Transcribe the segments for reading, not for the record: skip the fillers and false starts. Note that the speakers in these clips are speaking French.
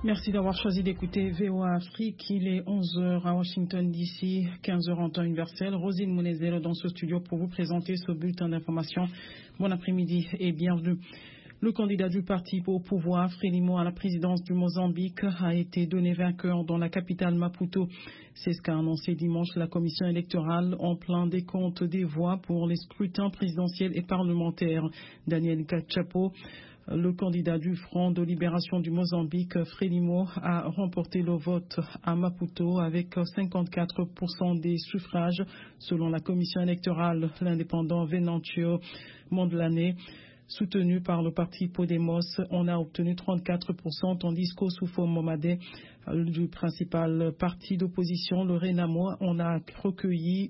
Merci d'avoir choisi d'écouter VOA Afrique. Il est 11h à Washington DC, 15h en temps universel. Rosine Mounezero dans ce studio pour vous présenter ce bulletin d'information. Bon après-midi et bienvenue. Le candidat du parti au pouvoir, Frelimo, à la présidence du Mozambique, a été donné vainqueur dans la capitale Maputo. C'est ce qu'a annoncé dimanche la commission électorale en plein décompte des voix pour les scrutins présidentiels et parlementaires. Daniel Cachapo, le candidat du Front de libération du Mozambique, Frelimo, a remporté le vote à Maputo avec 54% des suffrages. Selon la commission électorale, l'indépendant Venancio Mondlane, soutenu par le parti Podemos, on a obtenu 34%, tandis qu'Oussoufo Momade, du principal parti d'opposition, le Renamo, on a recueilli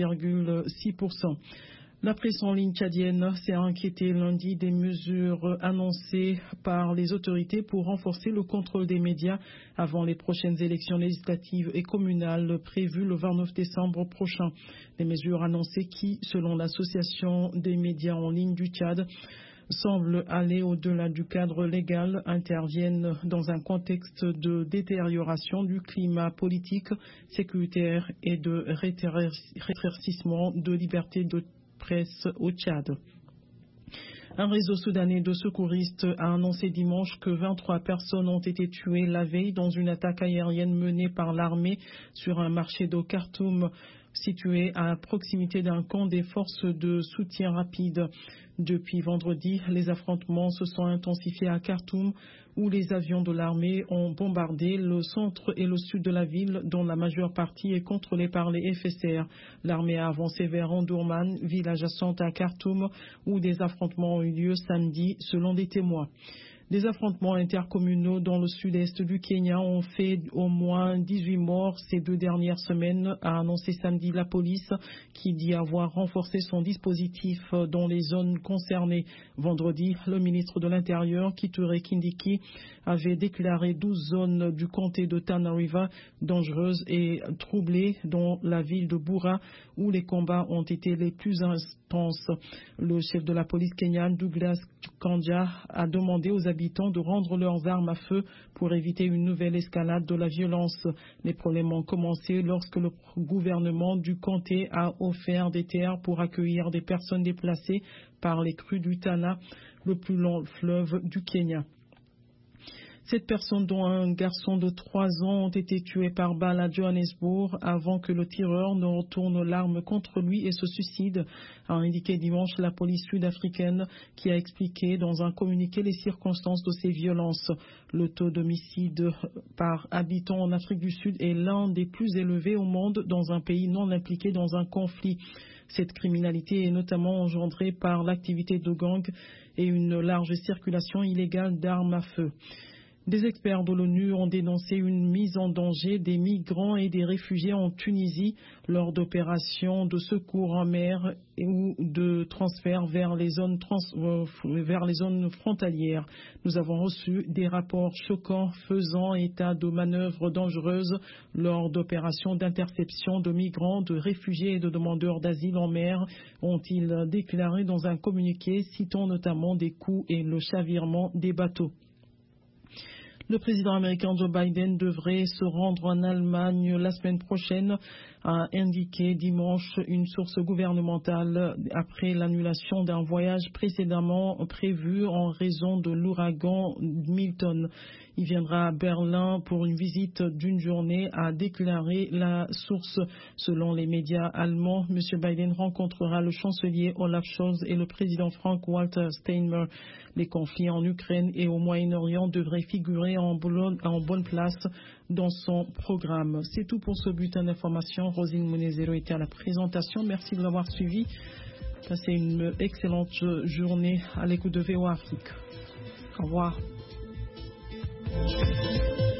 9,6%. La presse en ligne tchadienne s'est inquiétée lundi des mesures annoncées par les autorités pour renforcer le contrôle des médias avant les prochaines élections législatives et communales prévues le 29 décembre prochain. Les mesures annoncées qui, selon l'association des médias en ligne du Tchad, semblent aller au-delà du cadre légal, interviennent dans un contexte de détérioration du climat politique, sécuritaire et de rétrécissement de liberté de presse au Tchad. Un réseau soudanais de secouristes a annoncé dimanche que 23 personnes ont été tuées la veille dans une attaque aérienne menée par l'armée sur un marché de Khartoum situé à proximité d'un camp des forces de soutien rapide. Depuis vendredi, les affrontements se sont intensifiés à Khartoum, où les avions de l'armée ont bombardé le centre et le sud de la ville, dont la majeure partie est contrôlée par les FSR. L'armée a avancé vers Omdurman, ville adjacente à Khartoum, où des affrontements ont eu lieu samedi, selon des témoins. Des affrontements intercommunaux dans le sud-est du Kenya ont fait au moins 18 morts ces 2 dernières semaines, a annoncé samedi la police, qui dit avoir renforcé son dispositif dans les zones concernées. Vendredi, le ministre de l'Intérieur, Kithure Kindiki, avait déclaré 12 zones du comté de Tana River dangereuses et troublées, dont la ville de Boura, où les combats ont été les plus intenses. Le chef de la police kenyane, Douglas Kanja, a demandé aux habitants de rendre leurs armes à feu pour éviter une nouvelle escalade de la violence. Les problèmes ont commencé lorsque le gouvernement du comté a offert des terres pour accueillir des personnes déplacées par les crues du Tana, le plus long fleuve du Kenya. 7 personnes, dont un garçon de 3 ans, ont été tuées par balle à Johannesburg avant que le tireur ne retourne l'arme contre lui et se suicide, a indiqué dimanche la police sud-africaine, qui a expliqué dans un communiqué les circonstances de ces violences. Le taux d'homicide par habitant en Afrique du Sud est l'un des plus élevés au monde dans un pays non impliqué dans un conflit. Cette criminalité est notamment engendrée par l'activité de gangs et une large circulation illégale d'armes à feu. Des experts de l'ONU ont dénoncé une mise en danger des migrants et des réfugiés en Tunisie lors d'opérations de secours en mer ou de transfert vers les zones frontalières. Nous avons reçu des rapports choquants faisant état de manœuvres dangereuses lors d'opérations d'interception de migrants, de réfugiés et de demandeurs d'asile en mer, ont-ils déclaré dans un communiqué citant notamment des coups et le chavirement des bateaux. Le président américain Joe Biden devrait se rendre en Allemagne la semaine prochaine, a indiqué dimanche une source gouvernementale après l'annulation d'un voyage précédemment prévu en raison de l'ouragan Milton. Il viendra à Berlin pour une visite d'une journée, a déclaré la source. Selon les médias allemands, M. Biden rencontrera le chancelier Olaf Scholz et le président Frank-Walter Steinmeier. Les conflits en Ukraine et au Moyen-Orient devraient figurer en bonne place dans son programme. C'est tout pour ce bulletin d'information. Rosine Mounezero était à la présentation. Merci de l'avoir suivi. Passez une excellente journée à l'écoute de VOA Afrique. Au revoir.